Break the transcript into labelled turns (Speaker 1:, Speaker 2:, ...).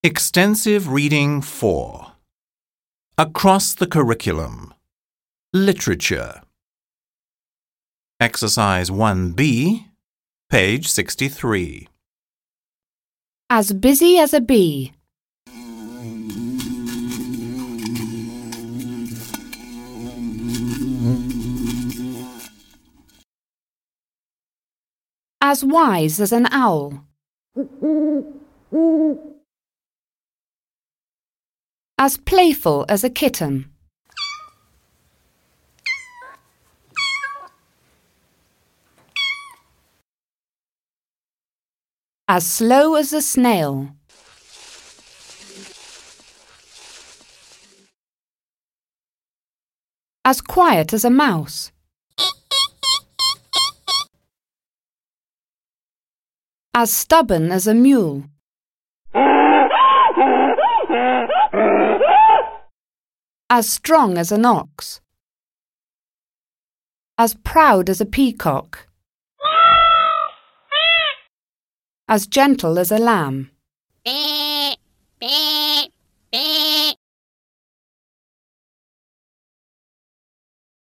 Speaker 1: Extensive Reading 4. Across the Curriculum. Literature. Exercise 1B, page 63.
Speaker 2: As busy as a bee. As wise as an owl. As playful as a kitten. As slow as a snail. As quiet as a mouse. As stubborn as a mule. As strong as an ox. As proud as a peacock. As gentle as a lamb.